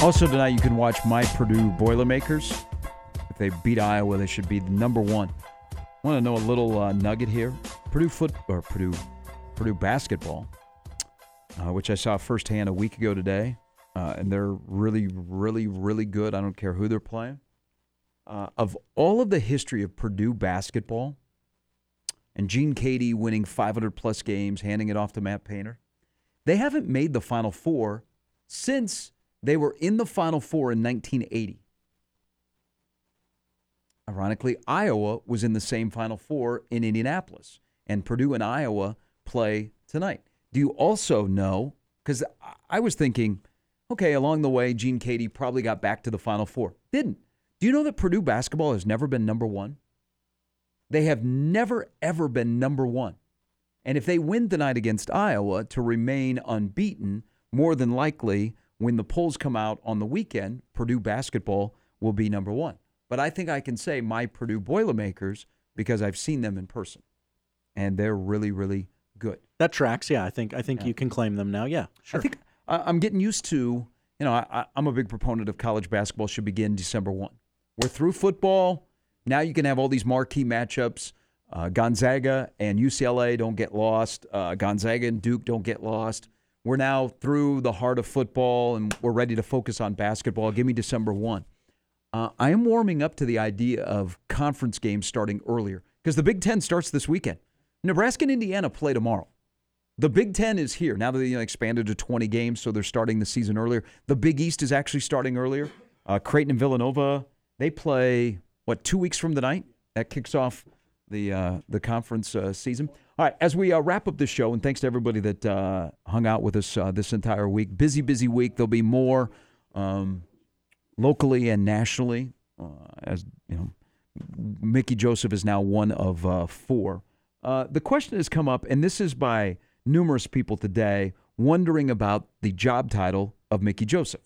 Also tonight, you can watch my Purdue Boilermakers. If they beat Iowa, they should be the number one. Want to know a little nugget here? Purdue basketball, which I saw firsthand a week ago today, and they're really, really, really good. I don't care who they're playing. Of all of the history of Purdue basketball, and Gene Cady winning 500-plus games, handing it off to Matt Painter, they haven't made the Final Four since they were in the Final Four in 1980. Ironically, Iowa was in the same Final Four in Indianapolis, and Purdue and Iowa play tonight. Do you also know, because I was thinking, okay, along the way, Gene Cady probably got back to the Final Four. Didn't. Do you know that Purdue basketball has never been number one? They have never, ever been number one. And if they win tonight against Iowa to remain unbeaten, more than likely, when the polls come out on the weekend, Purdue basketball will be number one. But I think I can say my Purdue Boilermakers because I've seen them in person. And they're really, really good. That tracks, yeah. I think you can claim them now, yeah. Sure. I think I'm getting used to, I'm a big proponent of college basketball should begin December 1. We're through football. Now you can have all these marquee matchups. Gonzaga and UCLA don't get lost. Gonzaga and Duke don't get lost. We're now through the heart of football, and we're ready to focus on basketball. Give me December 1. I am warming up to the idea of conference games starting earlier because the Big Ten starts this weekend. Nebraska and Indiana play tomorrow. The Big Ten is here. Now that they expanded to 20 games, so they're starting the season earlier. The Big East is actually starting earlier. Creighton and Villanova, they play, 2 weeks from tonight? That kicks off the conference season. All right, as we wrap up this show, and thanks to everybody that hung out with us this entire week. Busy week. There'll be more locally and nationally. As you know, Mickey Joseph is now one of four. The question has come up, and this is by numerous people today, wondering about the job title of Mickey Joseph.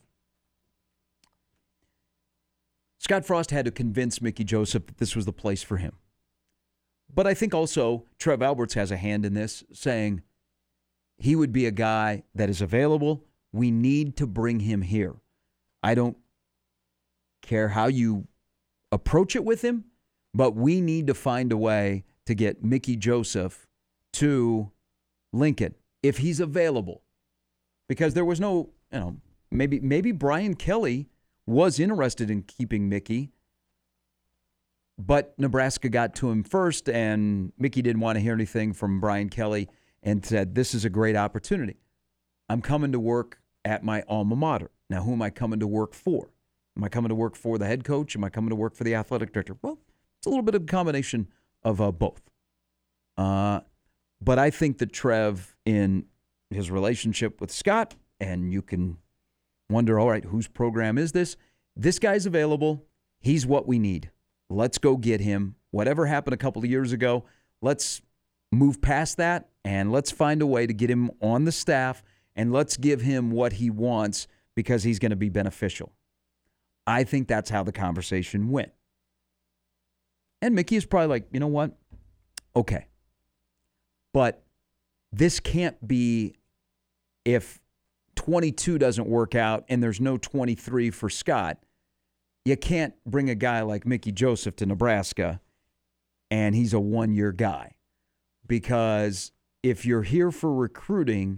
Scott Frost had to convince Mickey Joseph that this was the place for him. But I think also Trev Alberts has a hand in this, saying he would be a guy that is available. We need to bring him here. I don't care how you approach it with him, but we need to find a way to get Mickey Joseph to Lincoln if he's available. Because there was no, maybe Brian Kelly was interested in keeping Mickey, but Nebraska got to him first, and Mickey didn't want to hear anything from Brian Kelly and said, this is a great opportunity. I'm coming to work at my alma mater. Now, who am I coming to work for? Am I coming to work for the head coach? Am I coming to work for the athletic director? Well, it's a little bit of a combination of both. But I think that Trev, in his relationship with Scott, and you can wonder, all right, whose program is this? This guy's available. He's what we need. Let's go get him. Whatever happened a couple of years ago, let's move past that, and let's find a way to get him on the staff, and let's give him what he wants because he's going to be beneficial. I think that's how the conversation went. And Mickey is probably like, you know what? Okay. But this can't be if 22 doesn't work out and there's no 23 for Scott. You can't bring a guy like Mickey Joseph to Nebraska and he's a one-year guy. Because if you're here for recruiting,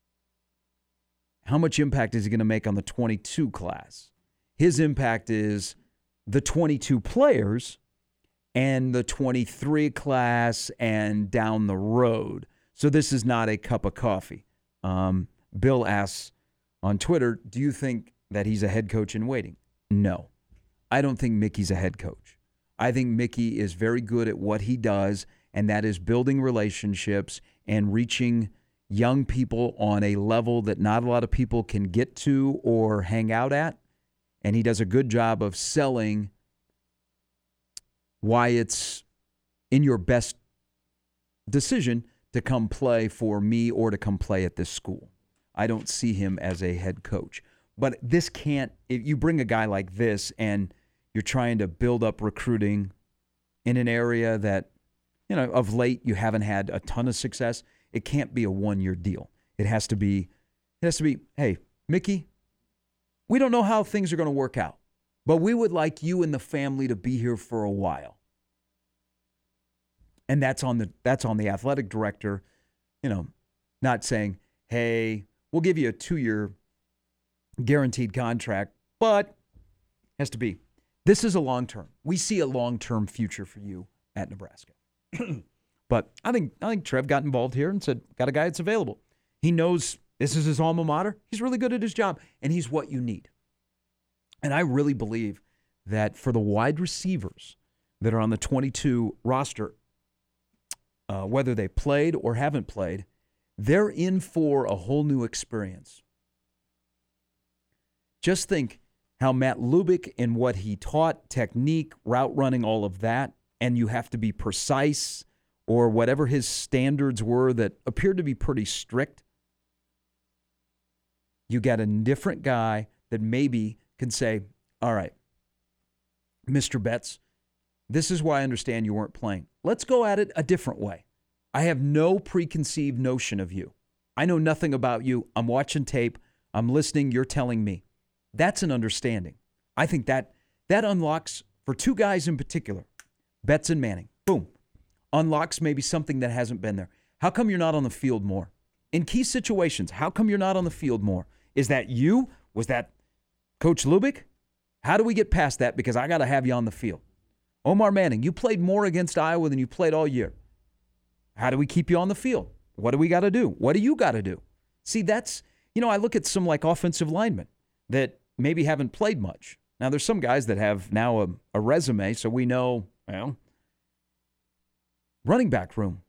how much impact is he going to make on the 22 class? His impact is the 22 players and the 23 class and down the road. So this is not a cup of coffee. Bill asks on Twitter, do you think that he's a head coach in waiting? No. I don't think Mickey's a head coach. I think Mickey is very good at what he does, and that is building relationships and reaching young people on a level that not a lot of people can get to or hang out at. And he does a good job of selling why it's in your best decision to come play for me or to come play at this school. I don't see him as a head coach. But this can't, if you bring a guy like this and you're trying to build up recruiting in an area that, of late you haven't had a ton of success, it can't be a one-year deal. It has to be, hey, Mickey, We don't know how things are going to work out, but we would like you and the family to be here for a while. And that's on the athletic director, not saying, hey, we'll give you a 2-year guaranteed contract, but has to be. This is a long-term. We see a long-term future for you at Nebraska. But I think Trev got involved here and said, got a guy that's available. He knows this is his alma mater. He's really good at his job, and he's what you need. And I really believe that for the wide receivers that are on the 22 roster, whether they played or haven't played, they're in for a whole new experience. Just think how Matt Lubick and what he taught, technique, route running, all of that, and you have to be precise or whatever his standards were that appeared to be pretty strict. You got a different guy that maybe can say, all right, Mr. Betts, this is why I understand you weren't playing. Let's go at it a different way. I have no preconceived notion of you. I know nothing about you. I'm watching tape. I'm listening. You're telling me. That's an understanding. I think that unlocks, for two guys in particular, Betts and Manning, boom, unlocks maybe something that hasn't been there. How come you're not on the field more? In key situations, how come you're not on the field more? Is that you? Was that Coach Lubick? How do we get past that? Because I got to have you on the field. Omar Manning, you played more against Iowa than you played all year. How do we keep you on the field? What do we got to do? What do you got to do? See, that's, I look at some like offensive linemen that maybe haven't played much. Now, there's some guys that have now a resume, so we know, running back room.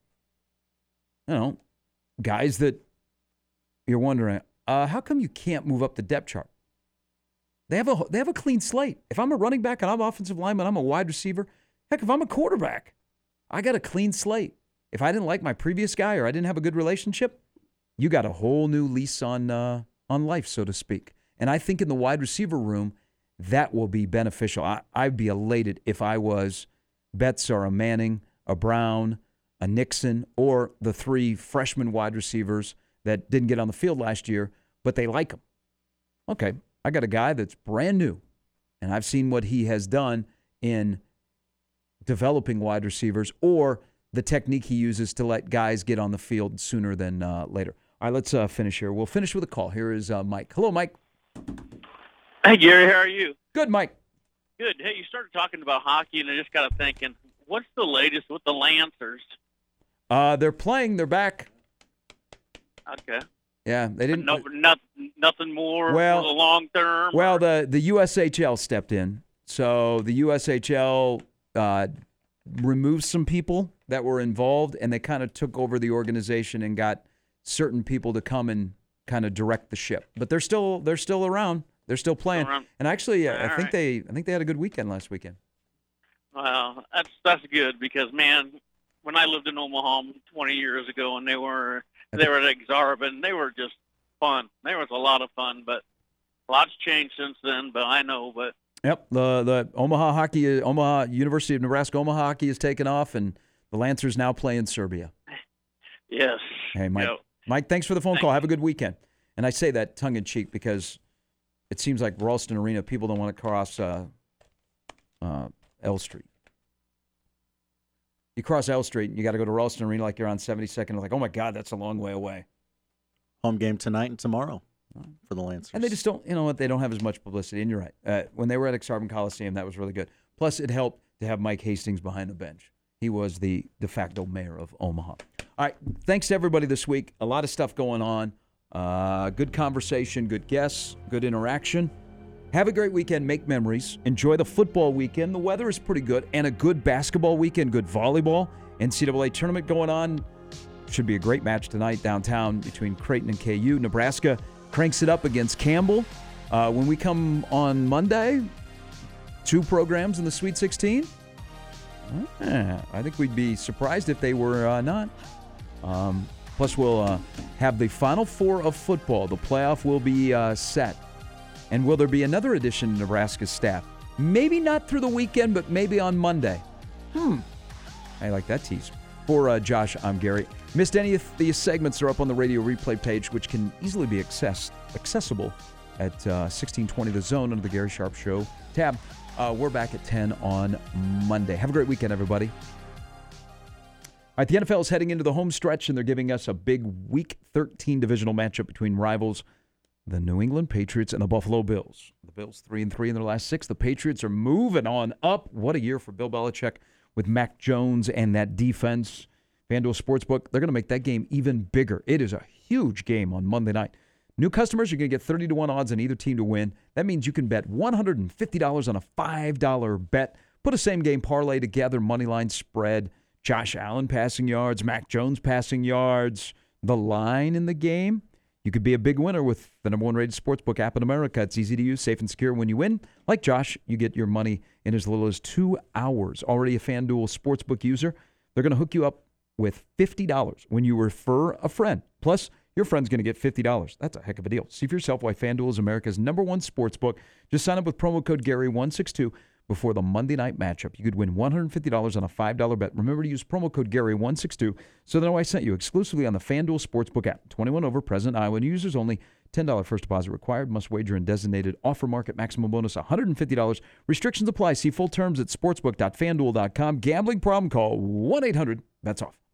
Guys that you're wondering, how come you can't move up the depth chart? They have a clean slate. If I'm a running back and I'm an offensive lineman, I'm a wide receiver. Heck, if I'm a quarterback, I got a clean slate. If I didn't like my previous guy or I didn't have a good relationship, you got a whole new lease on life, so to speak. And I think in the wide receiver room, that will be beneficial. I'd be elated if I was Betts or a Manning, a Brown, a Nixon, or the 3 freshman wide receivers that didn't get on the field last year, but they like him. Okay, I got a guy that's brand new, and I've seen what he has done in developing wide receivers or the technique he uses to let guys get on the field sooner than later. All right, let's finish here. We'll finish with a call. Here is Mike. Hello, Mike. Hey, Gary, how are you? Good, Mike. Good. Hey, you started talking about hockey, and I just got to thinking, what's the latest with the Lancers? They're playing. They're back. Okay. Yeah, they didn't. Nothing more for the long term? Well, the USHL stepped in. So the USHL removed some people that were involved, and they kind of took over the organization and got certain people to come and kind of direct the ship. But they're still around. They're still playing. And actually, I think they had a good weekend last weekend. Well, that's good because, man, when I lived in Omaha 20 years ago, and they were at Exarban, they were just fun. There was a lot of fun, but a lot's changed since then. But I know, but. Yep, the Omaha University of Nebraska Omaha hockey is taken off, and the Lancers now play in Serbia. Yes. Hey, Mike. Yep. Mike, thanks for the phone call. Have a good weekend. And I say that tongue in cheek because it seems like Ralston Arena, people don't want to cross L Street. You cross L Street, and you got to go to Ralston Arena like you're on 72nd. Like, oh my God, that's a long way away. Home game tonight and tomorrow for the Lancers. And they just don't, they don't have as much publicity. And you're right. When they were at Exarban Coliseum, that was really good. Plus, it helped to have Mike Hastings behind the bench. He was the de facto mayor of Omaha. All right, thanks to everybody this week. A lot of stuff going on. Good conversation, good guests, good interaction. Have a great weekend. Make memories. Enjoy the football weekend. The weather is pretty good. And a good basketball weekend, good volleyball. NCAA tournament going on. Should be a great match tonight downtown between Creighton and KU. Nebraska cranks it up against Campbell. When we come on Monday, 2 programs in the Sweet 16. I think we'd be surprised if they were not. Plus, we'll have the Final Four of football. The playoff will be set. And will there be another addition to Nebraska's staff? Maybe not through the weekend, but maybe on Monday. I like that tease. For Josh, I'm Gary. Missed any of these segments are up on the radio replay page, which can easily be accessible at 1620 The Zone under the Gary Sharp Show tab. We're back at 10 on Monday. Have a great weekend, everybody. All right, the NFL is heading into the home stretch, and they're giving us a big Week 13 divisional matchup between rivals, the New England Patriots and the Buffalo Bills. The Bills 3-3 in their last 6. The Patriots are moving on up. What a year for Bill Belichick with Mac Jones and that defense. FanDuel Sportsbook, they're going to make that game even bigger. It is a huge game on Monday night. New customers are going to get 30-1 odds on either team to win. That means you can bet $150 on a $5 bet. Put a same-game parlay together, moneyline spread, Josh Allen passing yards, Mac Jones passing yards, the line in the game. You could be a big winner with the #1 rated sportsbook app in America. It's easy to use, safe and secure. When you win, like Josh, you get your money in as little as 2 hours. Already a FanDuel Sportsbook user, they're going to hook you up with $50 when you refer a friend. Plus, your friend's going to get $50. That's a heck of a deal. See for yourself why FanDuel is America's #1 sportsbook. Just sign up with promo code Gary162 before the Monday night matchup. You could win $150 on a $5 bet. Remember to use promo code Gary162 so they know I sent you exclusively on the FanDuel Sportsbook app. 21 over, present, Iowa. Users only. $10 first deposit required. Must wager in designated offer market. Maximum bonus $150. Restrictions apply. See full terms at sportsbook.fanduel.com. Gambling problem? Call 1-800-BETS-OFF.